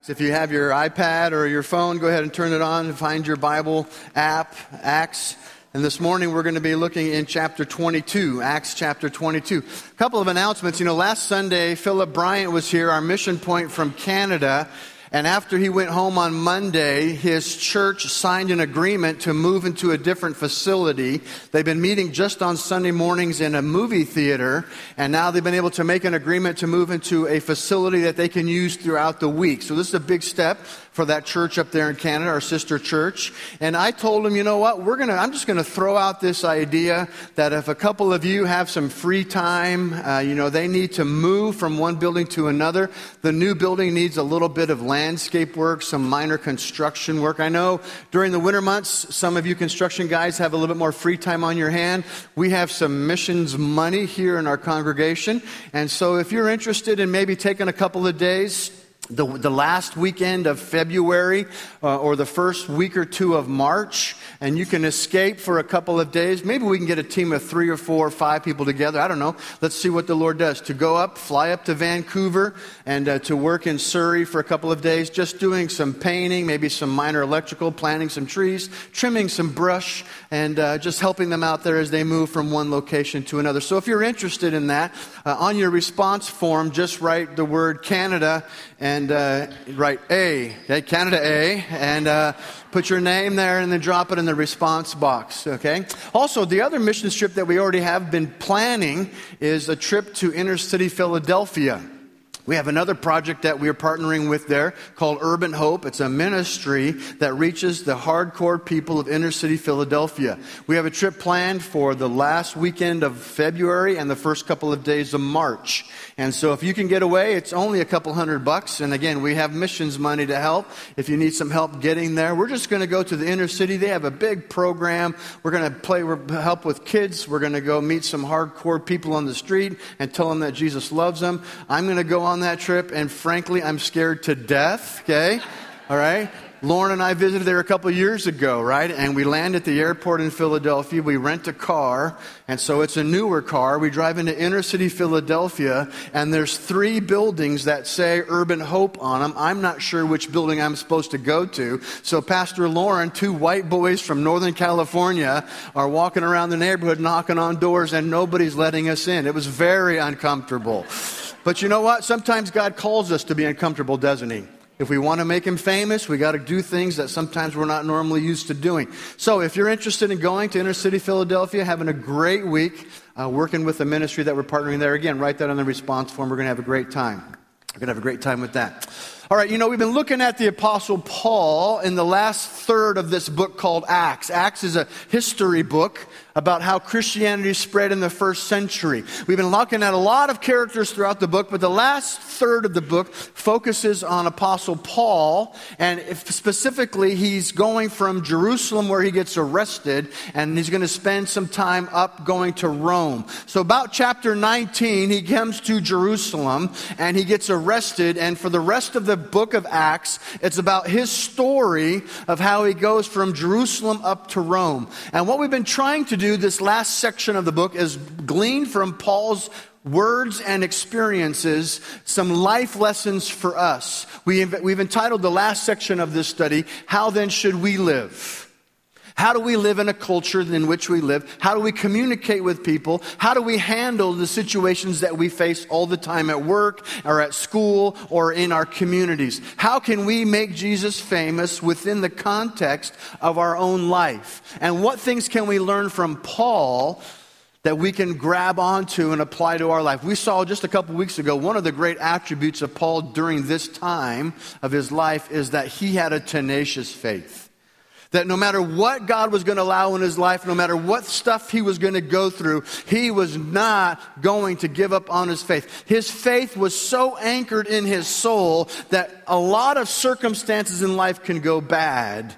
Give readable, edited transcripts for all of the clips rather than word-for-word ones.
If you have your iPad or your phone, go ahead and turn it on and find your Bible app, Acts. And this morning we're going to be looking in chapter 22, Acts chapter 22. A couple of announcements. Last Sunday, Philip Bryant was here, our mission point from Canada. And after he went home on Monday, his church signed an agreement to move into a different facility. They've been meeting just on Sunday mornings in a movie theater, and now they've been able to make an agreement to move into a facility that they can use throughout the week. So this is a big step for that church up there in Canada, our sister church. And I told him, you know what, I'm just going to throw out this idea that if a couple of you have some free time, they need to move from one building to another. The new building needs a little bit of landscape work, some minor construction work. I know during the winter months, some of you construction guys have a little bit more free time on your hand. We have some missions money here in our congregation. And so if you're interested in maybe taking a couple of days, the last weekend of February or the first week or two of March, and you can escape for a couple of days. Maybe we can get a team of 3 or 4 or 5 people together. I don't know. Let's see what the Lord does. To fly up to Vancouver and to work in Surrey for a couple of days, just doing some painting, maybe some minor electrical, planting some trees, trimming some brush, and just helping them out there as they move from one location to another. So if you're interested in that, on your response form, just write the word Canada and write A, okay, Canada A, and put your name there and then drop it in the response box, okay? Also, the other mission trip that we already have been planning is a trip to inner city Philadelphia. We have another project that we're partnering with there called Urban Hope. It's a ministry that reaches the hardcore people of inner city Philadelphia. We have a trip planned for the last weekend of February and the first couple of days of March. And so if you can get away, it's only a couple $100. And again, we have missions money to help if you need some help getting there. We're just going to go to the inner city. They have a big program. We're going to help with kids. We're going to go meet some hardcore people on the street and tell them that Jesus loves them. I'm going to go on that trip, and frankly, I'm scared to death, okay? All right? Lauren and I visited there a couple of years ago, right? And we land at the airport in Philadelphia. We rent a car, and so it's a newer car. We drive into inner city Philadelphia, and there's 3 buildings that say Urban Hope on them. I'm not sure which building I'm supposed to go to. So Pastor Lauren, 2 white boys from Northern California, are walking around the neighborhood knocking on doors, and nobody's letting us in. It was very uncomfortable. But you know what? Sometimes God calls us to be uncomfortable, doesn't He? If we want to make Him famous, we got to do things that sometimes we're not normally used to doing. So if you're interested in going to inner city Philadelphia, having a great week, working with the ministry that we're partnering there, again, write that on the response form. We're going to have a great time. We're going to have a great time with that. All right, we've been looking at the Apostle Paul in the last third of this book called Acts. Acts is a history book about how Christianity spread in the first century. We've been looking at a lot of characters throughout the book, but the last third of the book focuses on Apostle Paul, and specifically he's going from Jerusalem where he gets arrested, and he's going to spend some time up going to Rome. So about chapter 19, he comes to Jerusalem, and he gets arrested, and for the rest of the book of Acts, it's about his story of how he goes from Jerusalem up to Rome. And what we've been trying to do this last section of the book is glean from Paul's words and experiences some life lessons for us. We've entitled the last section of this study, How Then Should We Live? How do we live in a culture in which we live? How do we communicate with people? How do we handle the situations that we face all the time at work or at school or in our communities? How can we make Jesus famous within the context of our own life? And what things can we learn from Paul that we can grab onto and apply to our life? We saw just a couple weeks ago, one of the great attributes of Paul during this time of his life is that he had a tenacious faith. That no matter what God was going to allow in his life, no matter what stuff he was going to go through, he was not going to give up on his faith. His faith was so anchored in his soul that a lot of circumstances in life can go bad.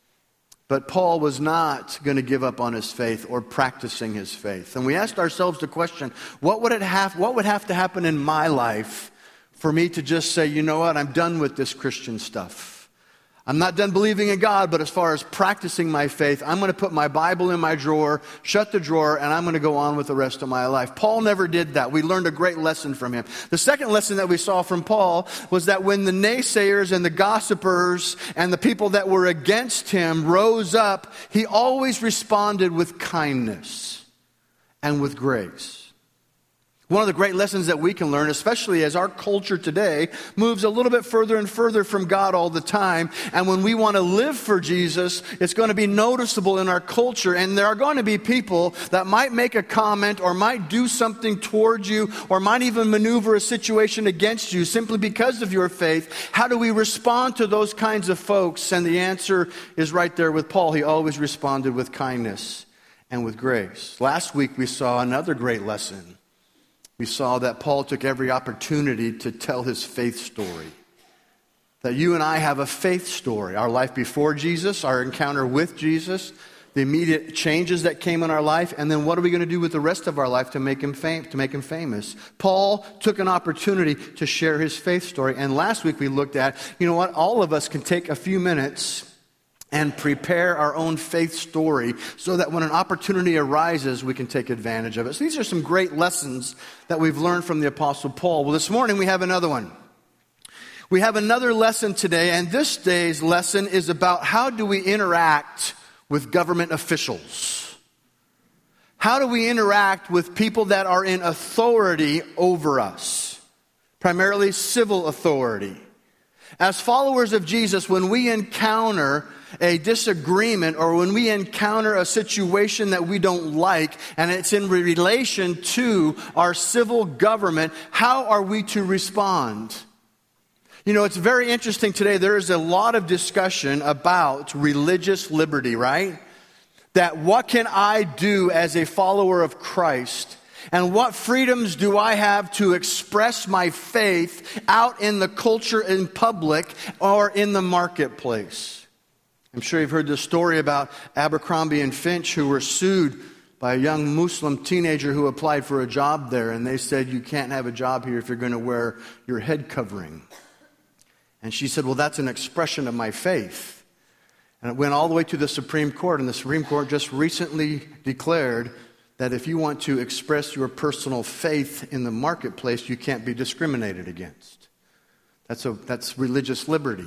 But Paul was not going to give up on his faith or practicing his faith. And we asked ourselves the question, what would have to happen in my life for me to just say, you know what, I'm done with this Christian stuff. I'm not done believing in God, but as far as practicing my faith, I'm going to put my Bible in my drawer, shut the drawer, and I'm going to go on with the rest of my life. Paul never did that. We learned a great lesson from him. The second lesson that we saw from Paul was that when the naysayers and the gossipers and the people that were against him rose up, he always responded with kindness and with grace. One of the great lessons that we can learn, especially as our culture today moves a little bit further and further from God all the time, and when we want to live for Jesus, it's going to be noticeable in our culture, and there are going to be people that might make a comment or might do something towards you or might even maneuver a situation against you simply because of your faith. How do we respond to those kinds of folks? And the answer is right there with Paul. He always responded with kindness and with grace. Last week we saw another great lesson. We saw that Paul took every opportunity to tell his faith story. That you and I have a faith story. Our life before Jesus, our encounter with Jesus, the immediate changes that came in our life, and then what are we going to do with the rest of our life to make him famous? Paul took an opportunity to share his faith story. And last week we looked at, you know what, all of us can take a few minutes and prepare our own faith story so that when an opportunity arises, we can take advantage of it. So these are some great lessons that we've learned from the Apostle Paul. Well, this morning we have another one. We have another lesson today, and this day's lesson is about how do we interact with government officials. How do we interact with people that are in authority over us? Primarily civil authority. As followers of Jesus, when we encounter a disagreement or when we encounter a situation that we don't like and it's in relation to our civil government, how are we to respond? You know, it's very interesting today. There is a lot of discussion about religious liberty, right? That what can I do as a follower of Christ? And what freedoms do I have to express my faith out in the culture, in public, or in the marketplace? I'm sure you've heard the story about Abercrombie and Finch, who were sued by a young Muslim teenager who applied for a job there. And they said, you can't have a job here if you're going to wear your head covering. And she said, well, that's an expression of my faith. And it went all the way to the Supreme Court. And the Supreme Court just recently declared that if you want to express your personal faith in the marketplace, you can't be discriminated against. That's religious liberty.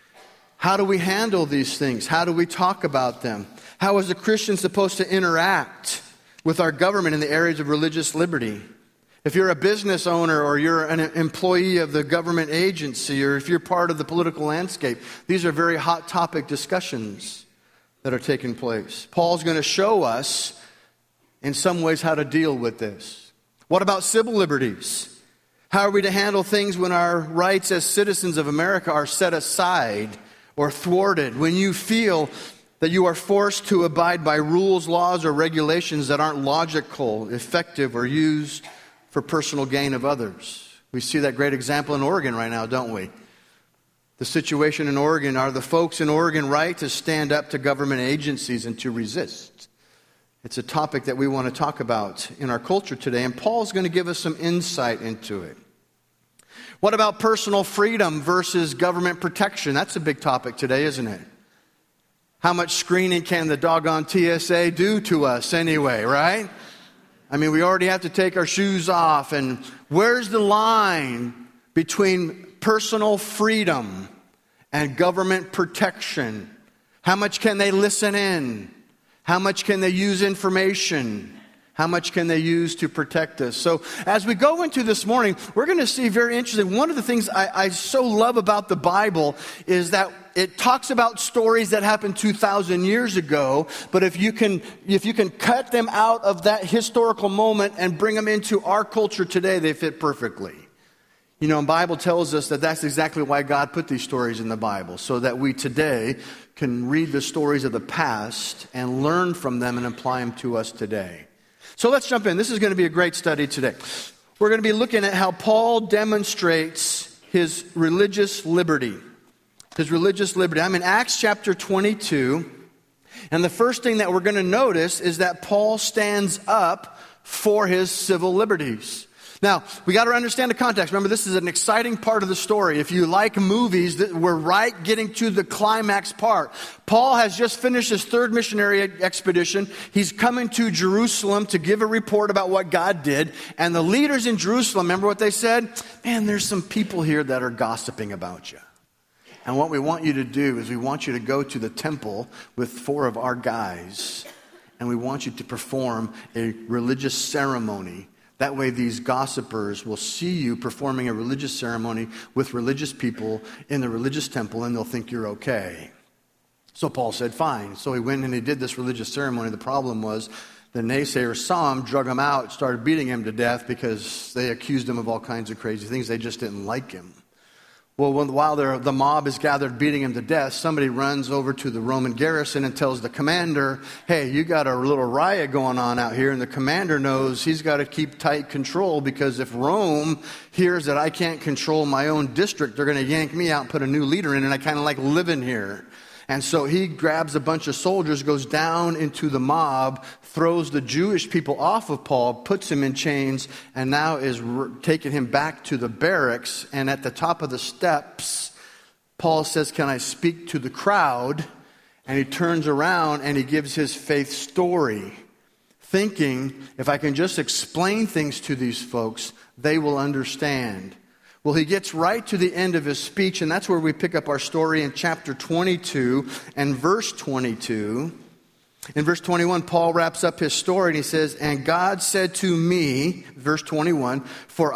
How do we handle these things? How do we talk about them? How is a Christian supposed to interact with our government in the areas of religious liberty? If you're a business owner or you're an employee of the government agency or if you're part of the political landscape, these are very hot topic discussions that are taking place. Paul's going to show us in some ways how to deal with this. What about civil liberties? How are we to handle things when our rights as citizens of America are set aside or thwarted? When you feel that you are forced to abide by rules, laws, or regulations that aren't logical, effective, or used for personal gain of others. We see that great example in Oregon right now, don't we? The situation in Oregon, are the folks in Oregon right to stand up to government agencies and to resist? It's a topic that we want to talk about in our culture today, and Paul's going to give us some insight into it. What about personal freedom versus government protection? That's a big topic today, isn't it? How much screening can the doggone TSA do to us anyway, right? I mean, we already have to take our shoes off. And where's the line between personal freedom and government protection? How much can they listen in? How much can they use information? How much can they use to protect us? So as we go into this morning, we're going to see very interesting. One of the things I so love about the Bible is that it talks about stories that happened 2,000 years ago, but if you can cut them out of that historical moment and bring them into our culture today, they fit perfectly. You know, the Bible tells us that that's exactly why God put these stories in the Bible, so that we today can read the stories of the past and learn from them and apply them to us today. So let's jump in. This is going to be a great study today. We're going to be looking at how Paul demonstrates his religious liberty. His religious liberty. I'm in Acts chapter 22. And the first thing that we're going to notice is that Paul stands up for his civil liberties. Now, we got to understand the context. Remember, this is an exciting part of the story. If you like movies, we're right getting to the climax part. Paul has just finished his third missionary expedition. He's coming to Jerusalem to give a report about what God did. And the leaders in Jerusalem, remember what they said? Man, there's some people here that are gossiping about you. And what we want you to do is we want you to go to the temple with 4 of our guys. And we want you to perform a religious ceremony. That way these gossipers will see you performing a religious ceremony with religious people in the religious temple, and they'll think you're okay. So Paul said, fine. So he went and he did this religious ceremony. The problem was the naysayers saw him, drug him out, started beating him to death because they accused him of all kinds of crazy things. They just didn't like him. Well, while the mob is gathered beating him to death, somebody runs over to the Roman garrison and tells the commander, hey, you got a little riot going on out here. And the commander knows he's got to keep tight control, because if Rome hears that I can't control my own district, they're going to yank me out and put a new leader in, and I kind of like living here. And so he grabs a bunch of soldiers, goes down into the mob, throws the Jewish people off of Paul, puts him in chains, and now is taking him back to the barracks. And at the top of the steps, Paul says, can I speak to the crowd? And he turns around and he gives his faith story, thinking, if I can just explain things to these folks, they will understand. Well, he gets right to the end of his speech, and that's where we pick up our story in chapter 22 and verse 22. In verse 21, Paul wraps up his story, and he says, and God said to me, verse 21, for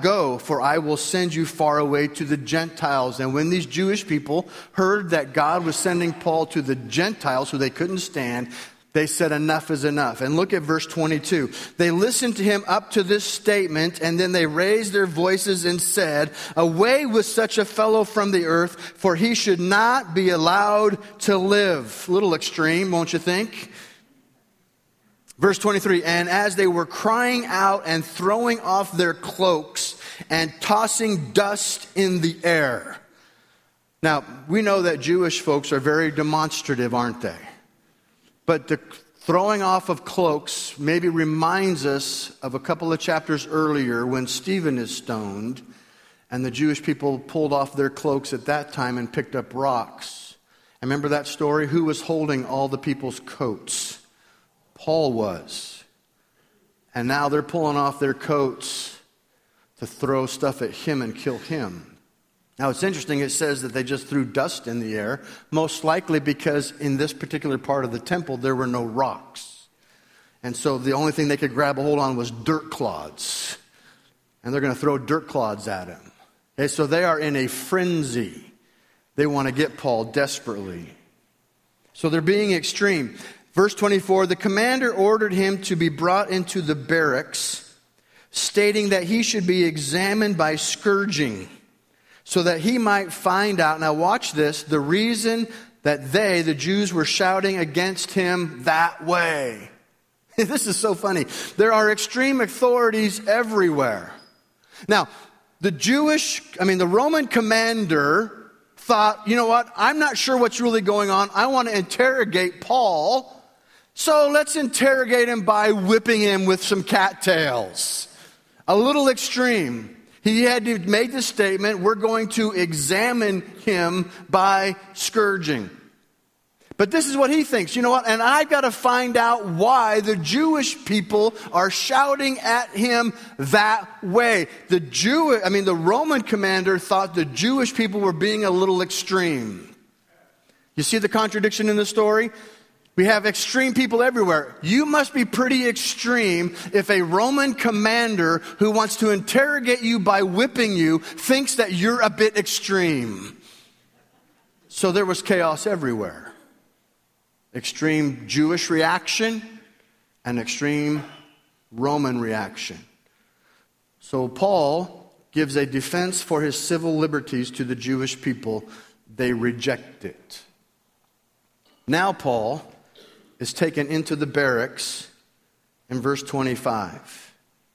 I will send you far away to the Gentiles. And when these Jewish people heard that God was sending Paul to the Gentiles who they couldn't stand, they said enough is enough. And look at verse 22. They listened to him up to this statement, and then they raised their voices and said, away with such a fellow from the earth, for he should not be allowed to live. A little extreme, won't you think? Verse 23, and as they were crying out and throwing off their cloaks and tossing dust in the air. Now, we know that Jewish folks are very demonstrative, aren't they? But the throwing off of cloaks maybe reminds us of a couple of chapters earlier when Stephen is stoned, and the Jewish people pulled off their cloaks at that time and picked up rocks. And remember that story? Who was holding all the people's coats? Paul was. And now they're pulling off their coats to throw stuff at him and kill him. Now, it's interesting, it says that they just threw dust in the air, most likely because in this particular part of the temple, there were no rocks. And so the only thing they could grab a hold on was dirt clods. And they're going to throw dirt clods at him. Okay, so they are in a frenzy. They want to get Paul desperately. So they're being extreme. Verse 24, the commander ordered him to be brought into the barracks, stating that he should be examined by scourging, so that he might find out, now watch this, the reason that they, the Jews, were shouting against him that way. This is so funny. There are extreme authorities everywhere. Now, the Roman commander thought, you know what, I'm not sure what's really going on. I want to interrogate Paul, so let's interrogate him by whipping him with some cattails. A little extreme. He had to make the statement, we're going to examine him by scourging. But this is what he thinks. You know what? And I've got to find out why the Jewish people are shouting at him that way. The Roman commander thought the Jewish people were being a little extreme. You see the contradiction in the story? We have extreme people everywhere. You must be pretty extreme if a Roman commander who wants to interrogate you by whipping you thinks that you're a bit extreme. So there was chaos everywhere. Extreme Jewish reaction and extreme Roman reaction. So Paul gives a defense for his civil liberties to the Jewish people. They reject it. Now Paul is taken into the barracks in verse 25.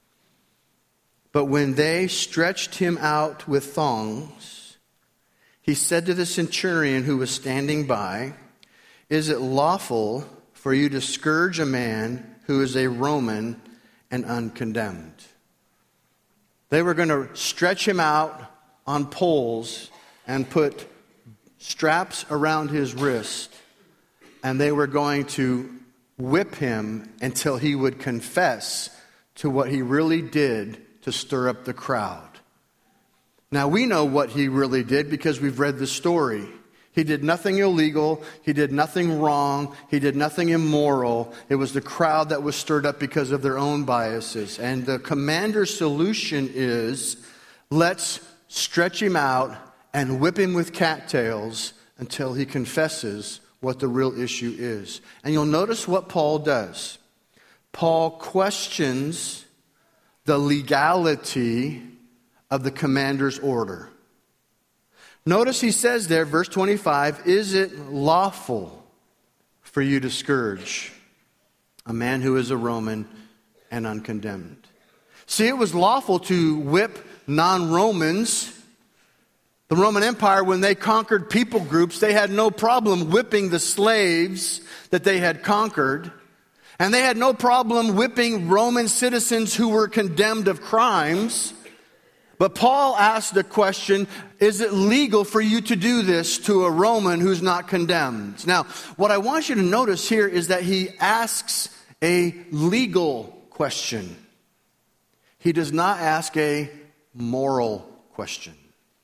But when they stretched him out with thongs, he said to the centurion who was standing by, is it lawful for you to scourge a man who is a Roman and uncondemned? They were going to stretch him out on poles and put straps around his wrist, and they were going to whip him until he would confess to what he really did to stir up the crowd. Now, we know what he really did because we've read the story. He did nothing illegal. He did nothing wrong. He did nothing immoral. It was the crowd that was stirred up because of their own biases. And the commander's solution is, let's stretch him out and whip him with cattails until he confesses what the real issue is. And you'll notice what Paul does. Paul questions the legality of the commander's order. Notice he says there, verse 25, is it lawful for you to scourge a man who is a Roman and uncondemned? See, it was lawful to whip non-Romans. The Roman Empire, when they conquered people groups, they had no problem whipping the slaves that they had conquered. And they had no problem whipping Roman citizens who were condemned of crimes. But Paul asked the question, is it legal for you to do this to a Roman who's not condemned? Now, what I want you to notice here is that he asks a legal question. He does not ask a moral question.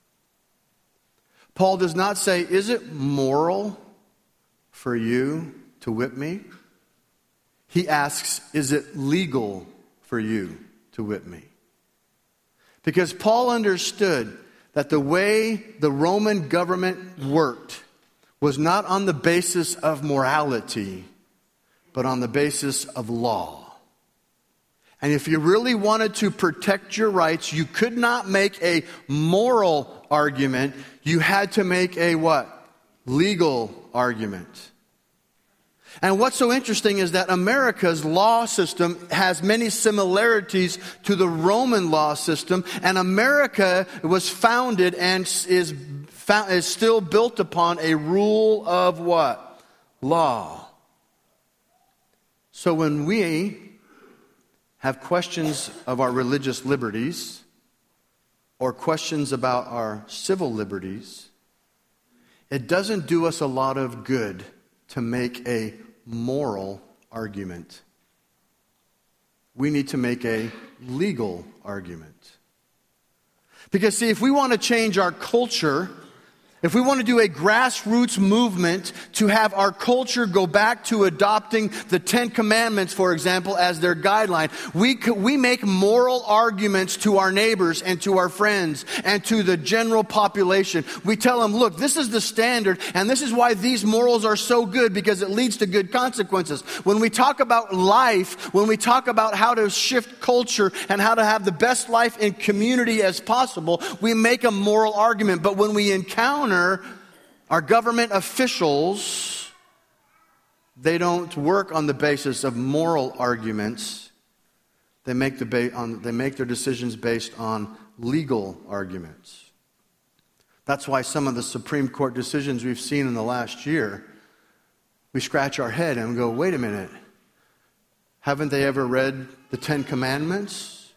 Paul does not say, is it moral for you to whip me? He asks, is it legal for you to whip me? Because Paul understood that the way the Roman government worked was not on the basis of morality, but on the basis of law. And if you really wanted to protect your rights, you could not make a moral argument. You had to make a what? Legal argument. And what's so interesting is that America's law system has many similarities to the Roman law system, and America was founded and is still built upon a rule of what? Law. So when we have questions of our religious liberties or questions about our civil liberties, it doesn't do us a lot of good to make a moral argument. We need to make a legal argument. Because see, if we want to change our culture, if we want to do a grassroots movement to have our culture go back to adopting the Ten Commandments, for example, as their guideline, we make moral arguments to our neighbors and to our friends and to the general population. We tell them, look, this is the standard, and this is why these morals are so good, because it leads to good consequences. When we talk about life, when we talk about how to shift culture and how to have the best life in community as possible, we make a moral argument. But when we encounter our government officials, they don't work on the basis of moral arguments. They make their decisions based on legal arguments. That's why some of the Supreme Court decisions we've seen in the last year, we scratch our head and go, wait a minute, haven't they ever read the Ten Commandments?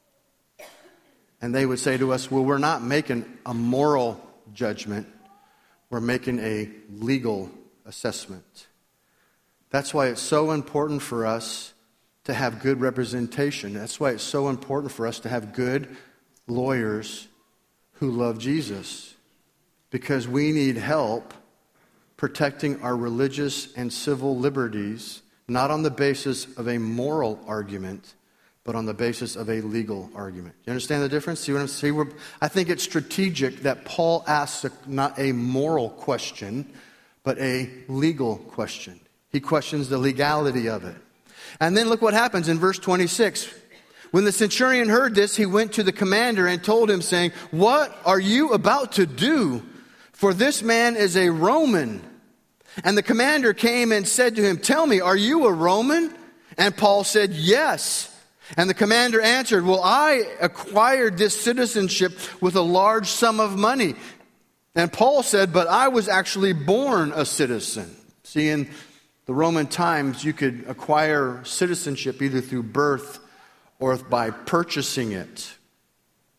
And they would say to us, well, we're not making a moral judgment, we're making a legal assessment. That's why it's so important for us to have good representation. That's why it's so important for us to have good lawyers who love Jesus, because we need help protecting our religious and civil liberties, not on the basis of a moral argument, but on the basis of a legal argument. You understand the difference? See what I'm saying? I think it's strategic that Paul asks not a moral question, but a legal question. He questions the legality of it. And then look what happens in verse 26. When the centurion heard this, he went to the commander and told him, saying, "What are you about to do? For this man is a Roman." And the commander came and said to him, "Tell me, are you a Roman?" And Paul said, "Yes." And the commander answered, "Well, I acquired this citizenship with a large sum of money." And Paul said, "But I was actually born a citizen." See, in the Roman times, you could acquire citizenship either through birth or by purchasing it.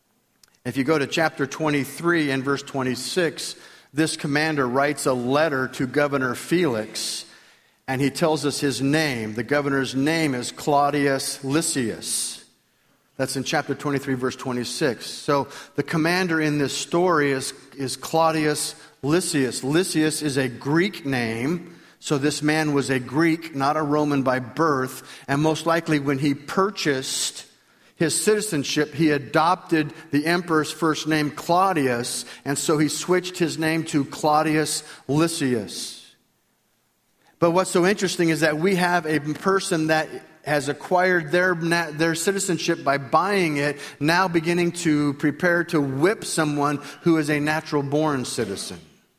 If you go to chapter 23 and verse 26, this commander writes a letter to Governor Felix, and he tells us his name. The governor's name is Claudius Lysias. That's in chapter 23, verse 26. So the commander in this story is Claudius Lysias. Lysias is a Greek name, so this man was a Greek, not a Roman by birth, and most likely when he purchased his citizenship, he adopted the emperor's first name, Claudius, and so he switched his name to Claudius Lysias. But what's so interesting is that we have a person that has acquired their citizenship by buying it, now beginning to prepare to whip someone who is a natural-born citizen.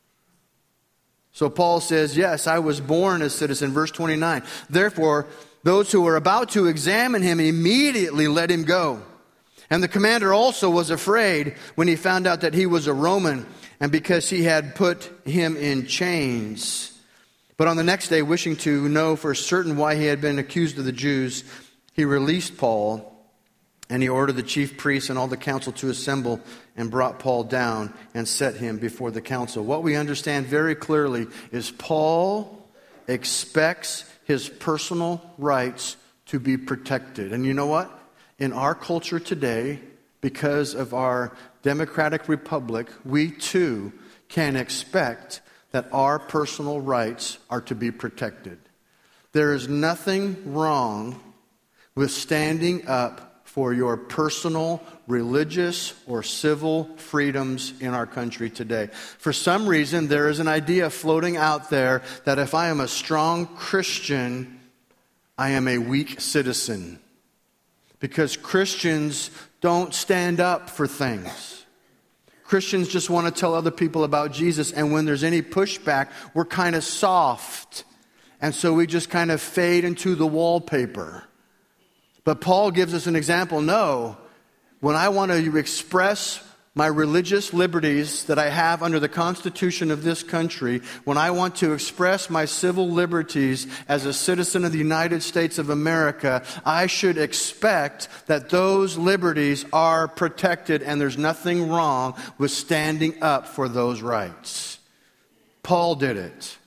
So Paul says, yes, I was born a citizen. Verse 29, therefore, those who were about to examine him immediately let him go. And the commander also was afraid when he found out that he was a Roman, and because he had put him in chains. But on the next day, wishing to know for certain why he had been accused of the Jews, he released Paul, and he ordered the chief priests and all the council to assemble and brought Paul down and set him before the council. What we understand very clearly is Paul expects his personal rights to be protected. And you know what? In our culture today, because of our democratic republic, we too can expect that our personal rights are to be protected. There is nothing wrong with standing up for your personal, religious, or civil freedoms in our country today. For some reason, there is an idea floating out there that if I am a strong Christian, I am a weak citizen. Because Christians don't stand up for things. Christians just want to tell other people about Jesus, and when there's any pushback, we're kind of soft. And so we just kind of fade into the wallpaper. But Paul gives us an example. No, when I want to express my religious liberties that I have under the Constitution of this country, when I want to express my civil liberties as a citizen of the United States of America, I should expect that those liberties are protected, and there's nothing wrong with standing up for those rights. Paul did it.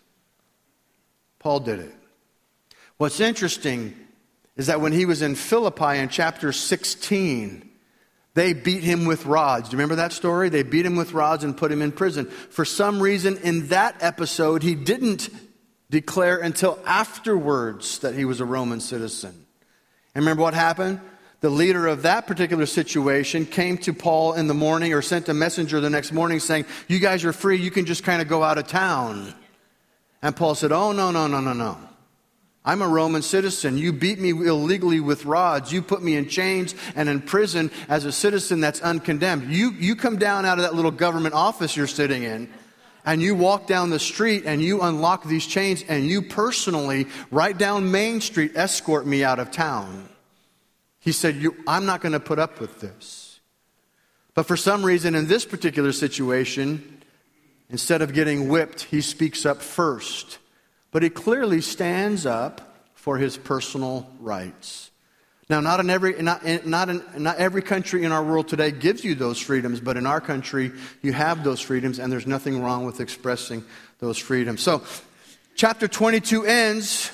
Paul did it. What's interesting is that when he was in Philippi in chapter 16, they beat him with rods. Do you remember that story? They beat him with rods and put him in prison. For some reason, in that episode, he didn't declare until afterwards that he was a Roman citizen. And remember what happened? The leader of that particular situation came to Paul in the morning, or sent a messenger the next morning saying, you guys are free, you can just kind of go out of town. And Paul said, oh, no. I'm a Roman citizen. You beat me illegally with rods. You put me in chains and in prison as a citizen that's uncondemned. You come down out of that little government office you're sitting in, and you walk down the street and you unlock these chains, and you personally, right down Main Street, escort me out of town. He said, I'm not going to put up with this. But for some reason, in this particular situation, instead of getting whipped, he speaks up first. But he clearly stands up for his personal rights. Now, not every country in our world today gives you those freedoms, but in our country, you have those freedoms, and there's nothing wrong with expressing those freedoms. So, chapter 22 ends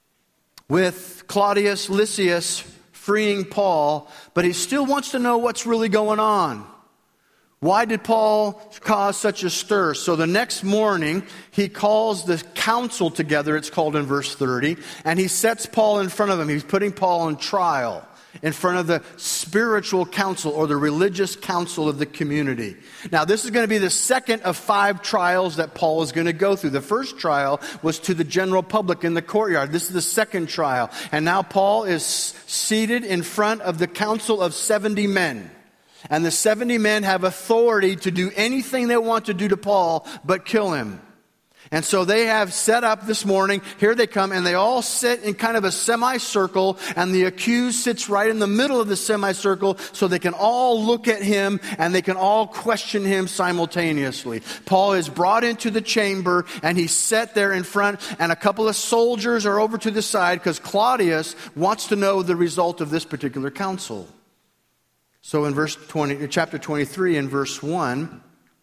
with Claudius Lysias freeing Paul, but he still wants to know what's really going on. Why did Paul cause such a stir? So the next morning, he calls the council together, it's called in verse 30, and he sets Paul in front of him. He's putting Paul on trial in front of the spiritual council, or the religious council of the community. Now, this is going to be the second of 5 trials that Paul is going to go through. The first trial was to the general public in the courtyard. This is the second trial. And now Paul is seated in front of the council of 70 men. And the 70 men have authority to do anything they want to do to Paul but kill him. And so they have set up this morning. Here they come, and they all sit in kind of a semicircle, and the accused sits right in the middle of the semicircle so they can all look at him and they can all question him simultaneously. Paul is brought into the chamber, and he's set there in front, and a couple of soldiers are over to the side because Claudius wants to know the result of this particular council. So in chapter 23 and verse 1,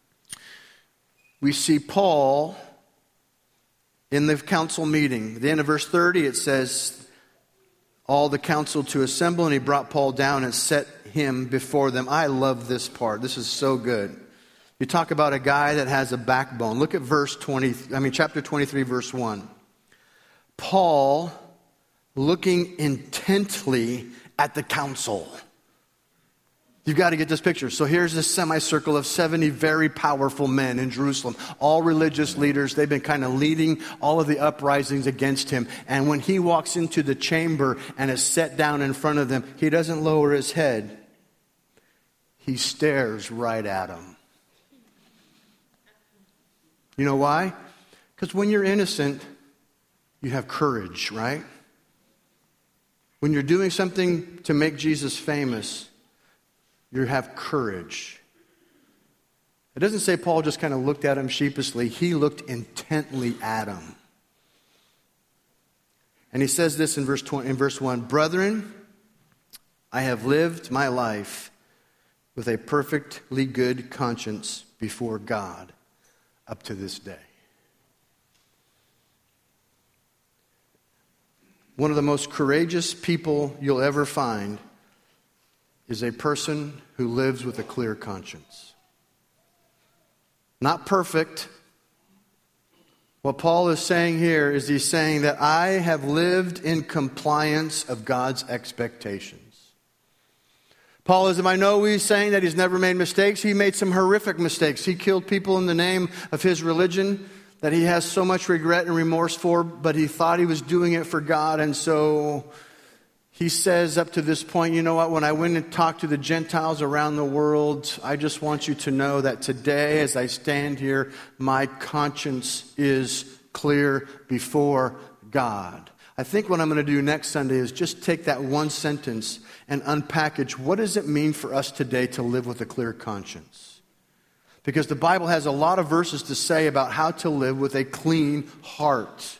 we see Paul in the council meeting. At the end of verse 30, it says, all the council to assemble, and he brought Paul down and set him before them. I love this part. This is so good. You talk about a guy that has a backbone. Look at chapter 23, verse 1. Paul, looking intently at the council. You've got to get this picture. So here's this semicircle of 70 very powerful men in Jerusalem, all religious leaders. They've been kind of leading all of the uprisings against him. And when he walks into the chamber and is set down in front of them, he doesn't lower his head. He stares right at them. You know why? Because when you're innocent, you have courage, right? When you're doing something to make Jesus famous, you have courage. It doesn't say Paul just kind of looked at him sheepishly. He looked intently at him. And he says this in verse 1, Brethren, I have lived my life with a perfectly good conscience before God up to this day. One of the most courageous people you'll ever find is a person who lives with a clear conscience. Not perfect. What Paul is saying here is he's saying that I have lived in compliance of God's expectations. Paul is, I know he's saying that he's never made mistakes. He made some horrific mistakes. He killed people in the name of his religion that he has so much regret and remorse for, but he thought he was doing it for God, and so he says up to this point, you know what, when I went and talked to the Gentiles around the world, I just want you to know that today as I stand here, my conscience is clear before God. I think what I'm going to do next Sunday is just take that one sentence and unpackage what does it mean for us today to live with a clear conscience. Because the Bible has a lot of verses to say about how to live with a clean heart.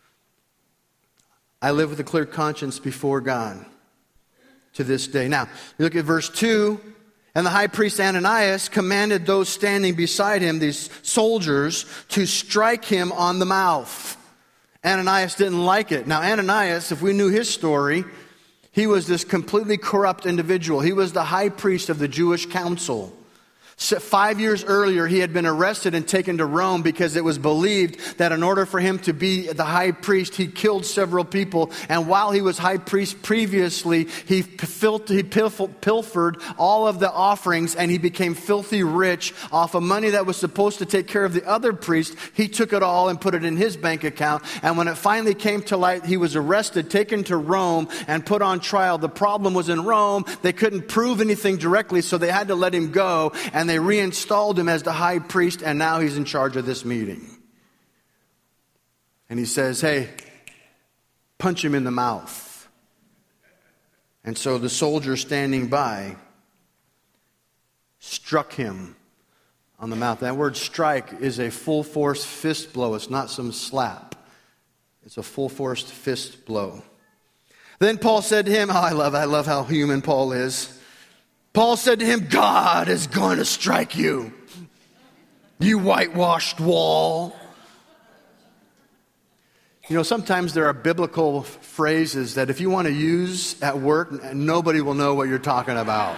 I live with a clear conscience before God to this day. Now, look at verse 2. And the high priest Ananias commanded those standing beside him, these soldiers, to strike him on the mouth. Ananias didn't like it. Now, Ananias, if we knew his story, he was this completely corrupt individual. He was the high priest of the Jewish council. 5 years earlier, he had been arrested and taken to Rome because it was believed that in order for him to be the high priest, he killed several people. And while he was high priest previously, he pilfered all of the offerings and he became filthy rich off of money that was supposed to take care of the other priests. He took it all and put it in his bank account. And when it finally came to light, he was arrested, taken to Rome, and put on trial. The problem was in Rome, they couldn't prove anything directly, so they had to let him go. And they reinstalled him as the high priest, and now he's in charge of this meeting. And he says, hey, punch him in the mouth. And so the soldier standing by struck him on the mouth. That word strike is a full force fist blow. It's not some slap. It's a full force fist blow. Then Paul said to him, I love how human Paul is. Paul said to him, God is going to strike you, you whitewashed wall. You know, sometimes there are biblical phrases that if you want to use at work, nobody will know what you're talking about.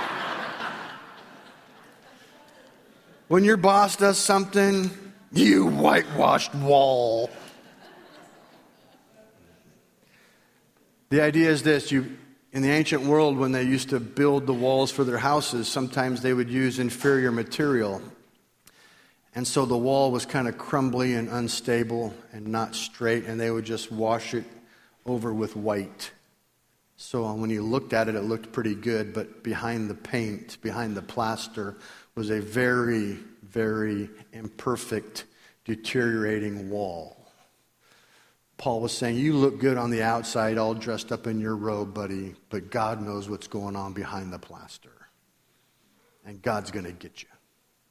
When your boss does something, you whitewashed wall. The idea is this, in the ancient world, when they used to build the walls for their houses, sometimes they would use inferior material. And so the wall was kind of crumbly and unstable and not straight, and they would just wash it over with white. So when you looked at it, it looked pretty good, but behind the paint, behind the plaster, was a very, very imperfect, deteriorating wall. Paul was saying, you look good on the outside, all dressed up in your robe, buddy, but God knows what's going on behind the plaster. And God's going to get you.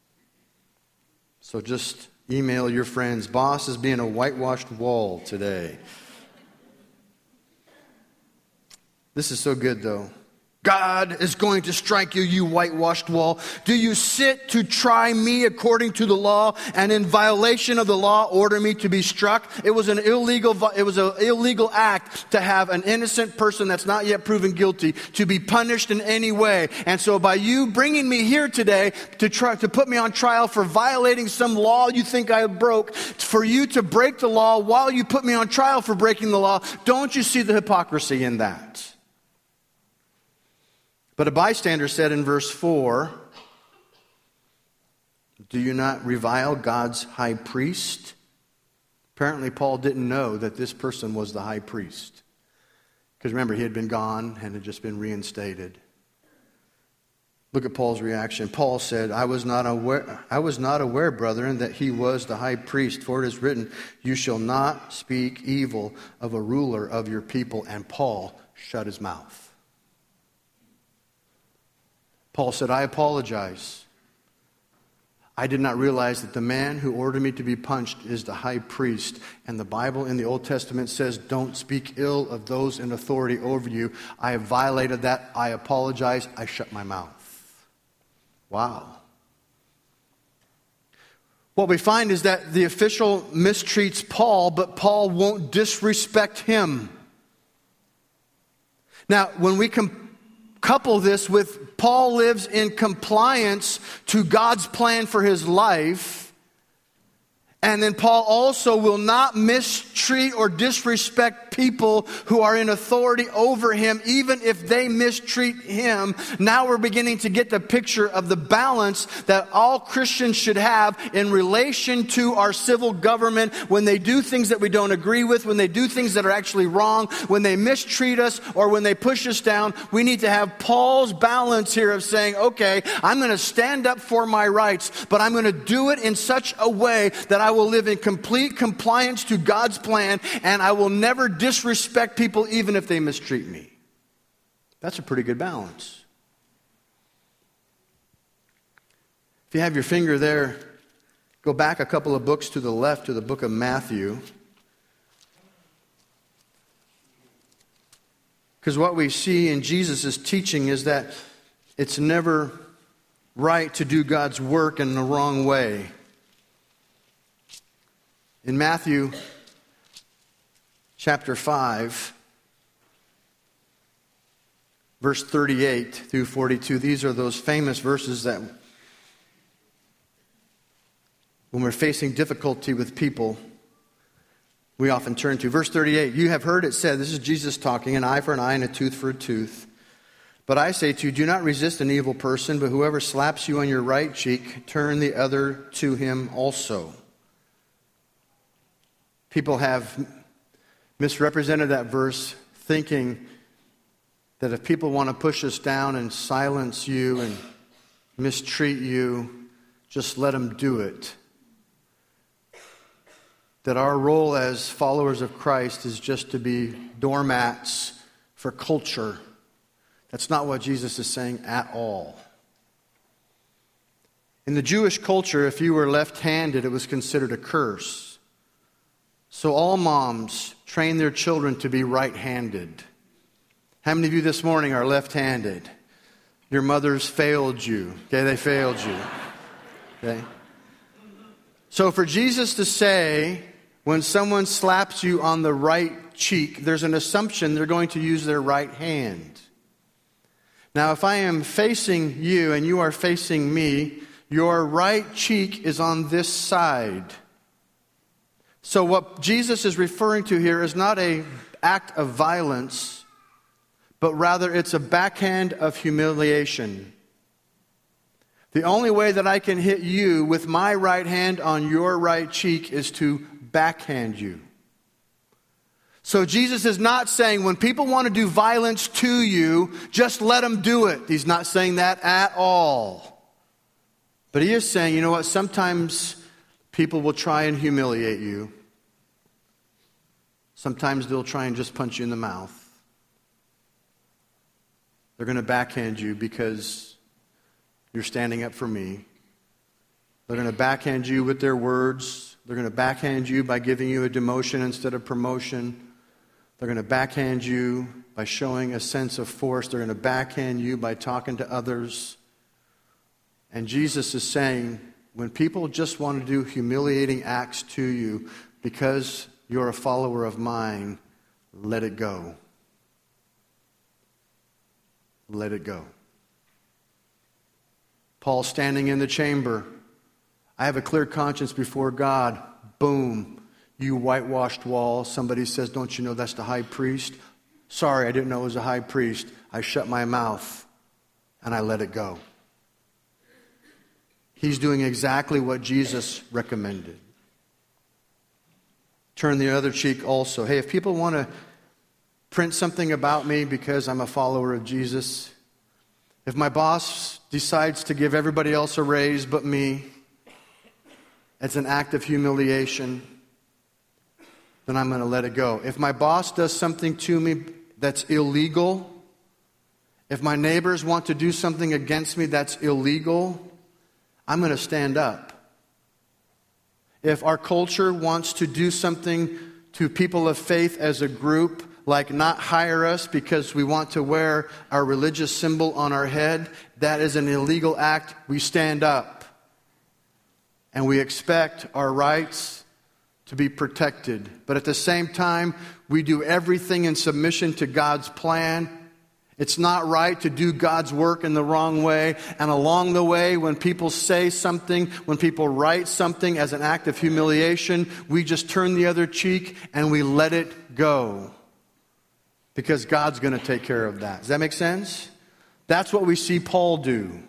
So just email your friends, boss is being a whitewashed wall today. This is so good, though. God is going to strike you, you whitewashed wall. Do you sit to try me according to the law, and in violation of the law order me to be struck? It was an illegal act to have an innocent person that's not yet proven guilty to be punished in any way. And so by you bringing me here today to put me on trial for violating some law you think I broke, for you to break the law while you put me on trial for breaking the law, don't you see the hypocrisy in that? But a bystander said in verse 4, do you not revile God's high priest? Apparently Paul didn't know that this person was the high priest. Because remember, he had been gone and had just been reinstated. Look at Paul's reaction. Paul said, I was not aware, brethren, that he was the high priest. For it is written, you shall not speak evil of a ruler of your people. And Paul shut his mouth. Paul said, I apologize. I did not realize that the man who ordered me to be punched is the high priest. And the Bible in the Old Testament says, don't speak ill of those in authority over you. I have violated that. I apologize. I shut my mouth. Wow. What we find is that the official mistreats Paul, but Paul won't disrespect him. Now, when we couple this with Paul lives in compliance to God's plan for his life, and then Paul also will not mistreat or disrespect people who are in authority over him, even if they mistreat him. Now we're beginning to get the picture of the balance that all Christians should have in relation to our civil government when they do things that we don't agree with, when they do things that are actually wrong, when they mistreat us or when they push us down. We need to have Paul's balance here of saying, okay, I'm going to stand up for my rights, but I'm going to do it in such a way that I will live in complete compliance to God's plan, and I will never disrespect people even if they mistreat me. That's a pretty good balance. If you have your finger there, go back a couple of books to the left to the book of Matthew. Because what we see in Jesus' teaching is that it's never right to do God's work in the wrong way. In Matthew chapter 5, verse 38 through 42, these are those famous verses that when we're facing difficulty with people, we often turn to. Verse 38, you have heard it said, this is Jesus talking, an eye for an eye and a tooth for a tooth. But I say to you, do not resist an evil person, but whoever slaps you on your right cheek, turn the other to him also. People have misrepresented that verse, thinking that if people want to push us down and silence you and mistreat you, just let them do it. That our role as followers of Christ is just to be doormats for culture. That's not what Jesus is saying at all. In the Jewish culture, if you were left-handed, it was considered a curse. So all moms train their children to be right-handed. How many of you this morning are left-handed? Your mothers failed you. Okay, they failed you. Okay? So for Jesus to say, when someone slaps you on the right cheek, there's an assumption they're going to use their right hand. Now, if I am facing you and you are facing me, your right cheek is on this side. So what Jesus is referring to here is not an act of violence, but rather it's a backhand of humiliation. The only way that I can hit you with my right hand on your right cheek is to backhand you. So Jesus is not saying when people want to do violence to you, just let them do it. He's not saying that at all. But he is saying, you know what, sometimes people will try and humiliate you. Sometimes they'll try and just punch you in the mouth. They're going to backhand you because you're standing up for me. They're going to backhand you with their words. They're going to backhand you by giving you a demotion instead of promotion. They're going to backhand you by showing a sense of force. They're going to backhand you by talking to others. And Jesus is saying, when people just want to do humiliating acts to you because you're a follower of mine, let it go. Let it go. Paul standing in the chamber. I have a clear conscience before God. Boom. You whitewashed wall. Somebody says, don't you know that's the high priest? Sorry, I didn't know it was a high priest. I shut my mouth and I let it go. He's doing exactly what Jesus recommended. Turn the other cheek also. Hey, if people want to print something about me because I'm a follower of Jesus, if my boss decides to give everybody else a raise but me, it's an act of humiliation, then I'm going to let it go. If my boss does something to me that's illegal, if my neighbors want to do something against me that's illegal, I'm going to stand up. If our culture wants to do something to people of faith as a group, like not hire us because we want to wear our religious symbol on our head, that is an illegal act. We stand up. And we expect our rights to be protected. But at the same time, we do everything in submission to God's plan. It's not right to do God's work in the wrong way. And along the way, when people say something, when people write something as an act of humiliation, we just turn the other cheek and we let it go. Because God's going to take care of that. Does that make sense? That's what we see Paul do.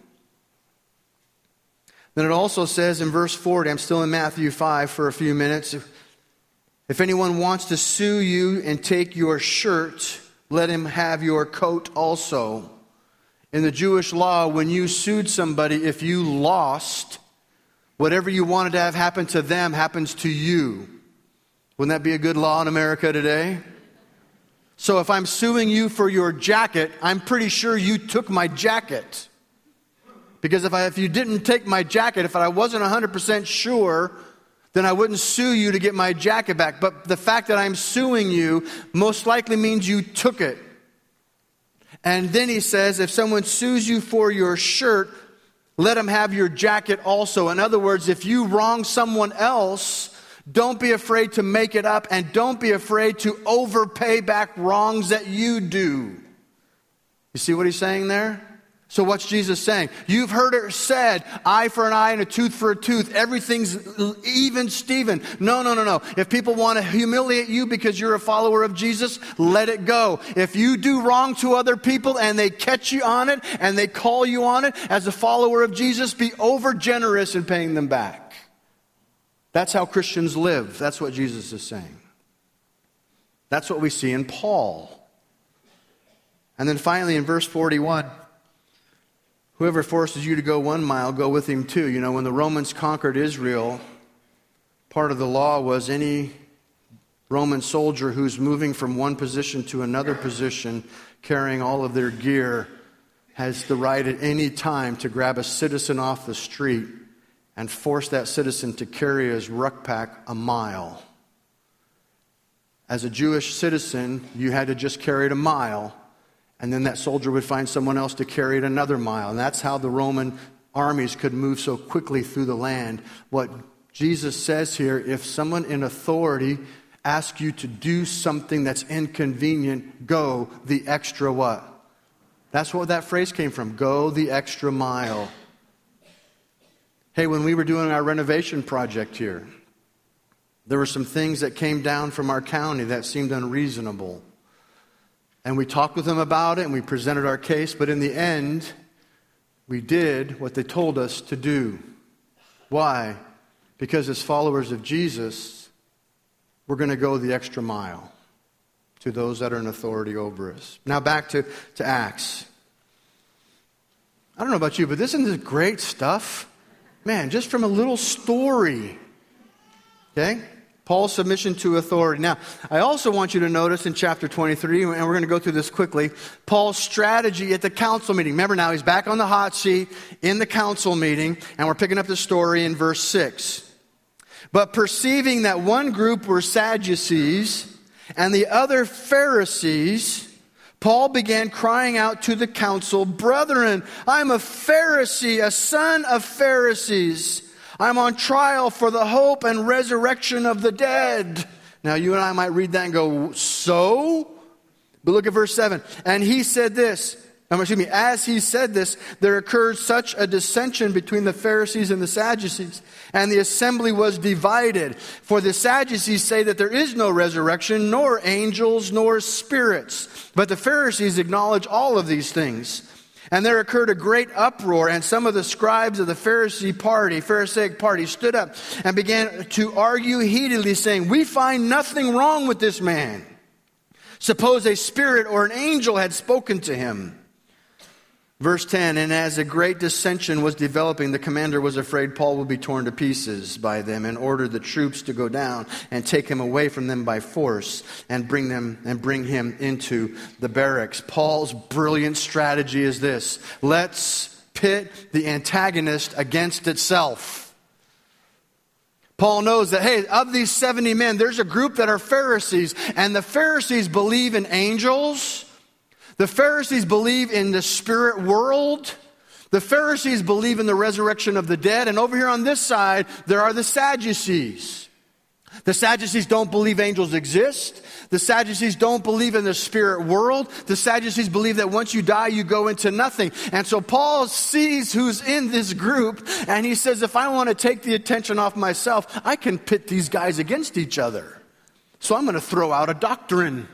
Then it also says in verse 40, I'm still in Matthew 5 for a few minutes. If anyone wants to sue you and take your shirt, let him have your coat also. In the Jewish law, when you sued somebody, if you lost, whatever you wanted to have happen to them happens to you. Wouldn't that be a good law in America today? So if I'm suing you for your jacket, I'm pretty sure you took my jacket. Because if you didn't take my jacket, if I wasn't 100% sure, then I wouldn't sue you to get my jacket back. But the fact that I'm suing you most likely means you took it. And then he says, if someone sues you for your shirt, let them have your jacket also. In other words, if you wrong someone else, don't be afraid to make it up, and don't be afraid to overpay back wrongs that you do. You see what he's saying there? So what's Jesus saying? You've heard it said, eye for an eye and a tooth for a tooth. Everything's even, Steven. No. If people want to humiliate you because you're a follower of Jesus, let it go. If you do wrong to other people and they catch you on it and they call you on it as a follower of Jesus, be over generous in paying them back. That's how Christians live. That's what Jesus is saying. That's what we see in Paul. And then finally in verse 41, whoever forces you to go 1 mile, go with him 2. You know, when the Romans conquered Israel, part of the law was any Roman soldier who's moving from one position to another position, carrying all of their gear, has the right at any time to grab a citizen off the street and force that citizen to carry his rucksack a mile. As a Jewish citizen, you had to just carry it a mile. And then that soldier would find someone else to carry it another mile. And that's how the Roman armies could move so quickly through the land. What Jesus says here, if someone in authority asks you to do something that's inconvenient, go the extra what? That's where that phrase came from. Go the extra mile. Hey, when we were doing our renovation project here, there were some things that came down from our county that seemed unreasonable. And we talked with them about it, and we presented our case. But in the end, we did what they told us to do. Why? Because as followers of Jesus, we're going to go the extra mile to those that are in authority over us. Now back to Acts. I don't know about you, but isn't this great stuff? Man, just from a little story. Okay? Paul's submission to authority. Now, I also want you to notice in chapter 23, and we're going to go through this quickly, Paul's strategy at the council meeting. Remember now, he's back on the hot seat in the council meeting, and we're picking up the story in verse 6. But perceiving that one group were Sadducees, and the other Pharisees, Paul began crying out to the council, "Brethren, I'm a Pharisee, a son of Pharisees. I'm on trial for the hope and resurrection of the dead." Now, you and I might read that and go, "So?" But look at verse 7. And he said this, as he said this, there occurred such a dissension between the Pharisees and the Sadducees, and the assembly was divided. For the Sadducees say that there is no resurrection, nor angels, nor spirits. But the Pharisees acknowledge all of these things. And there occurred a great uproar, and some of the scribes of the Pharisaic party stood up and began to argue heatedly, saying, "We find nothing wrong with this man. Suppose a spirit or an angel had spoken to him." Verse 10, and as a great dissension was developing, the commander was afraid Paul would be torn to pieces by them, and ordered the troops to go down and take him away from them by force and bring him into the barracks. Paul's brilliant strategy is this: let's pit the antagonist against itself. Paul knows that, hey, of these 70 men, there's a group that are Pharisees, and the Pharisees believe in angels. The Pharisees believe in the spirit world. The Pharisees believe in the resurrection of the dead. And over here on this side, there are the Sadducees. The Sadducees don't believe angels exist. The Sadducees don't believe in the spirit world. The Sadducees believe that once you die, you go into nothing. And so Paul sees who's in this group, and he says, if I want to take the attention off myself, I can pit these guys against each other. So I'm going to throw out a doctrine.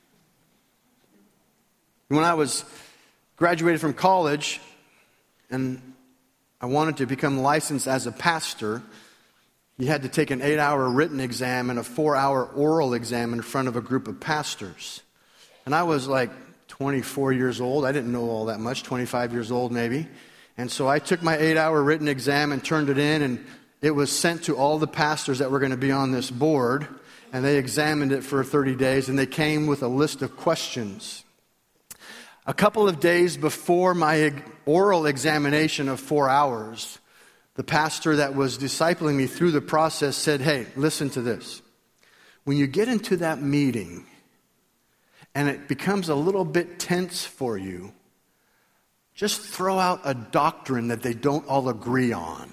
When I was graduated from college and I wanted to become licensed as a pastor, you had to take an 8-hour written exam and a 4-hour oral exam in front of a group of pastors. And I was like 24 years old. I didn't know all that much, 25 years old maybe. And so I took my 8-hour written exam and turned it in, and it was sent to all the pastors that were going to be on this board. And they examined it for 30 days, and they came with a list of questions. A couple of days before my oral examination of 4 hours, the pastor that was discipling me through the process said, hey, listen to this. When you get into that meeting and it becomes a little bit tense for you, just throw out a doctrine that they don't all agree on.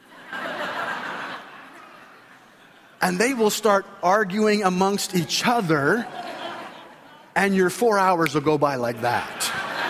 And they will start arguing amongst each other, and your 4 hours will go by like that.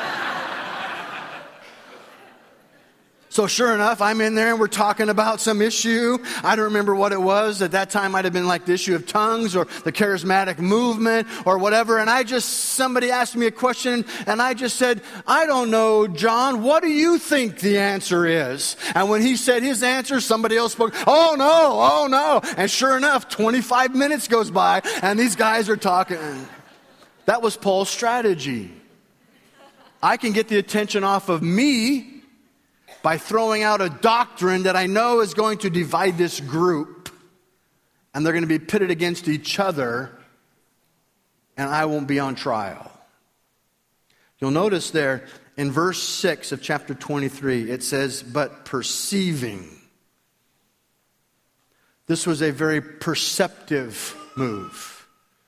So sure enough, I'm in there and we're talking about some issue. I don't remember what it was. At that time, might have been like the issue of tongues or the charismatic movement or whatever. And somebody asked me a question and I just said, I don't know, John, what do you think the answer is? And when he said his answer, somebody else spoke, oh no. And sure enough, 25 minutes goes by and these guys are talking. That was Paul's strategy. I can get the attention off of me by throwing out a doctrine that I know is going to divide this group, and they're going to be pitted against each other, and I won't be on trial. You'll notice there in verse 6 of chapter 23, it says, but perceiving. This was a very perceptive move.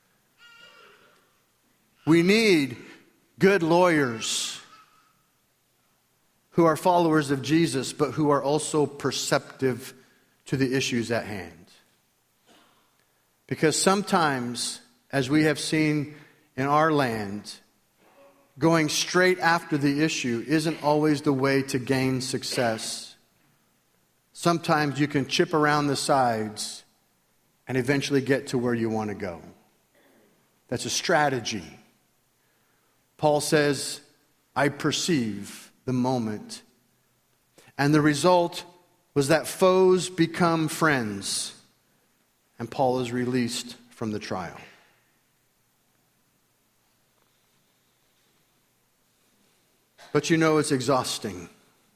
We need good lawyers who are followers of Jesus, but who are also perceptive to the issues at hand. Because sometimes, as we have seen in our land, going straight after the issue isn't always the way to gain success. Sometimes you can chip around the sides and eventually get to where you want to go. That's a strategy. Paul says, I perceive the moment. And the result was that foes become friends, and Paul is released from the trial. But you know it's exhausting.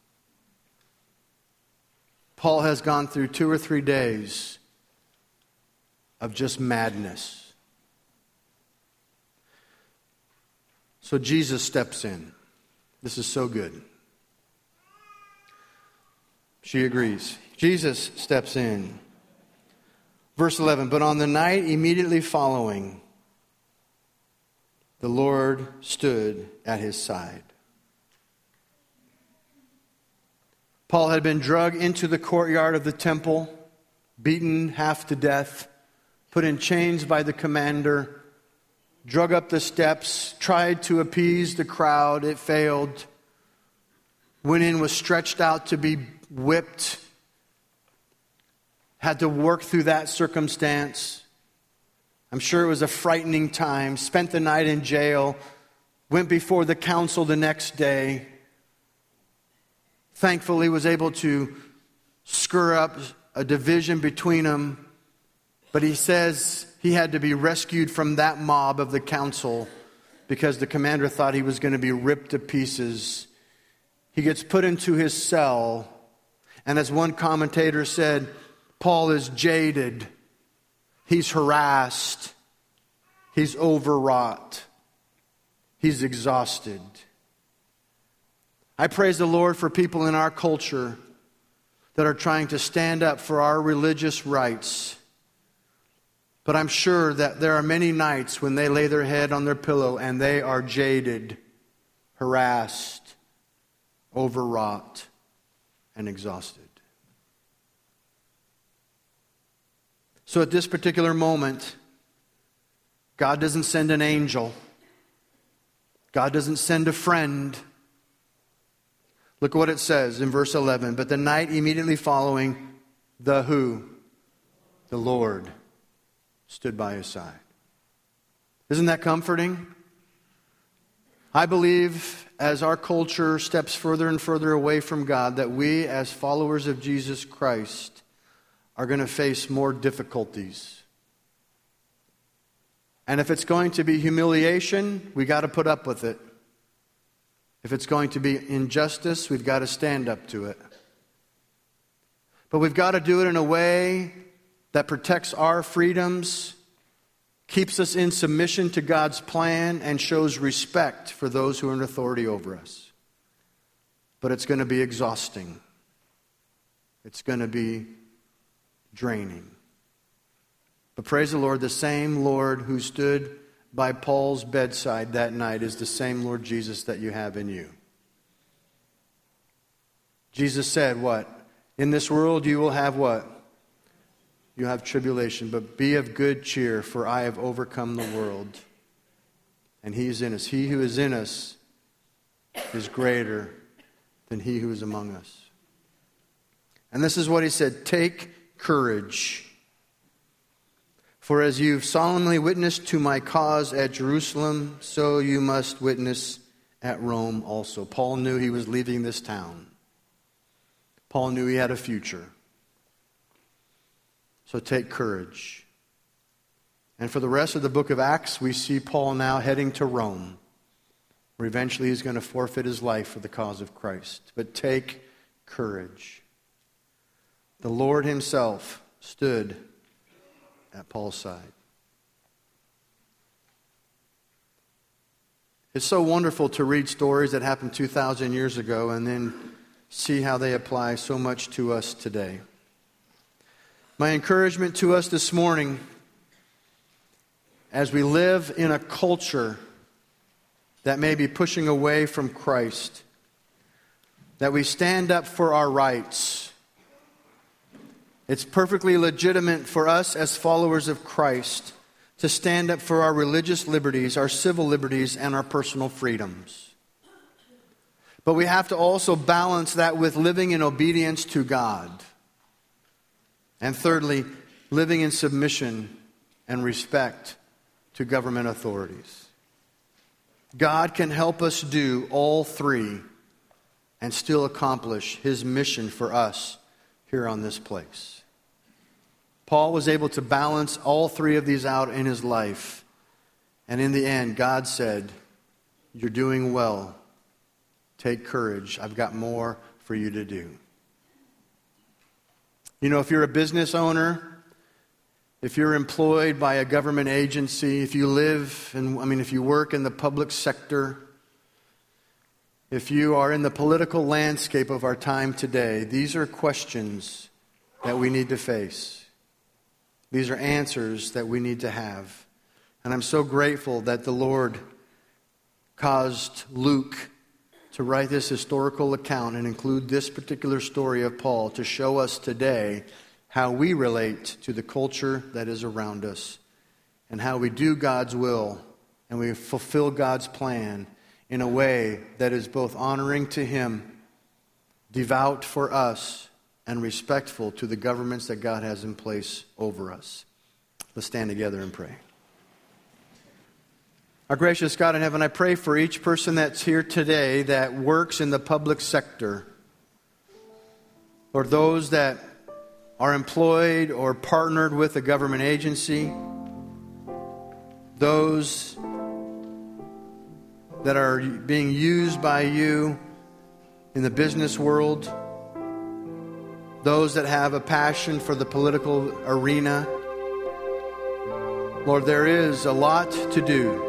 Paul has gone through 2 or 3 days of just madness. So Jesus steps in. This is so good. She agrees. Jesus steps in. Verse 11, but on the night immediately following, The Lord stood at his side. Paul had been dragged into the courtyard of the temple, beaten half to death, put in chains by the commander, drug up the steps, tried to appease the crowd. It failed. Went in, was stretched out to be whipped. Had to work through that circumstance. I'm sure it was a frightening time. Spent the night in jail. Went before the council the next day. Thankfully was able to stir up a division between them. But he says he had to be rescued from that mob of the council because the commander thought he was going to be ripped to pieces. He gets put into his cell. And as one commentator said, Paul is jaded. He's harassed. He's overwrought. He's exhausted. I praise the Lord for people in our culture that are trying to stand up for our religious rights. But I'm sure that there are many nights when they lay their head on their pillow and they are jaded, harassed, overwrought, and exhausted. So at this particular moment, God doesn't send an angel. God doesn't send a friend. Look what it says in verse 11. But the night immediately following, the who? The Lord stood by his side. Isn't that comforting? I believe as our culture steps further and further away from God, that we as followers of Jesus Christ are going to face more difficulties. And if it's going to be humiliation, we got to put up with it. If it's going to be injustice, we've got to stand up to it. But we've got to do it in a way that protects our freedoms, keeps us in submission to God's plan, and shows respect for those who are in authority over us. But it's going to be exhausting. It's going to be draining. But praise the Lord, the same Lord who stood by Paul's bedside that night is the same Lord Jesus that you have in you. Jesus said what? In this world you will have what? You have tribulation, but be of good cheer, for I have overcome the world. And he is in us. He who is in us is greater than he who is among us. And this is what he said, take courage. For as you've solemnly witnessed to my cause at Jerusalem, so you must witness at Rome also. Paul knew he was leaving this town. Paul knew he had a future. So take courage. And for the rest of the book of Acts, we see Paul now heading to Rome, where eventually he's going to forfeit his life for the cause of Christ. But take courage. The Lord himself stood at Paul's side. It's so wonderful to read stories that happened 2,000 years ago and then see how they apply so much to us today. My encouragement to us this morning, as we live in a culture that may be pushing away from Christ, that we stand up for our rights. It's perfectly legitimate for us as followers of Christ to stand up for our religious liberties, our civil liberties, and our personal freedoms. But we have to also balance that with living in obedience to God. And thirdly, living in submission and respect to government authorities. God can help us do all three and still accomplish his mission for us here on this place. Paul was able to balance all three of these out in his life. And in the end, God said, you're doing well. Take courage. I've got more for you to do. You know, if you're a business owner, if you're employed by a government agency, if you if you work in the public sector, if you are in the political landscape of our time today, these are questions that we need to face. These are answers that we need to have. And I'm so grateful that the Lord caused Luke to write this historical account and include this particular story of Paul to show us today how we relate to the culture that is around us and how we do God's will and we fulfill God's plan in a way that is both honoring to Him, devout for us, and respectful to the governments that God has in place over us. Let's stand together and pray. Our gracious God in heaven, I pray for each person that's here today that works in the public sector, or those that are employed or partnered with a government agency, those that are being used by you in the business world, those that have a passion for the political arena. Lord, there is a lot to do.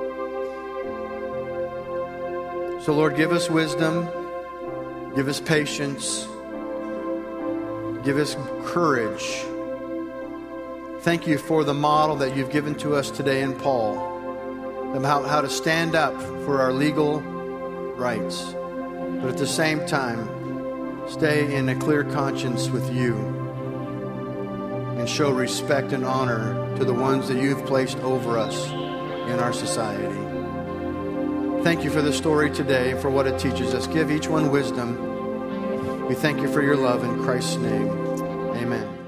So, Lord, give us wisdom, give us patience, give us courage. Thank you for the model that you've given to us today in Paul, of how to stand up for our legal rights, but at the same time, stay in a clear conscience with you and show respect and honor to the ones that you've placed over us in our society. Thank you for the story today and for what it teaches us. Give each one wisdom. We thank you for your love in Christ's name. Amen.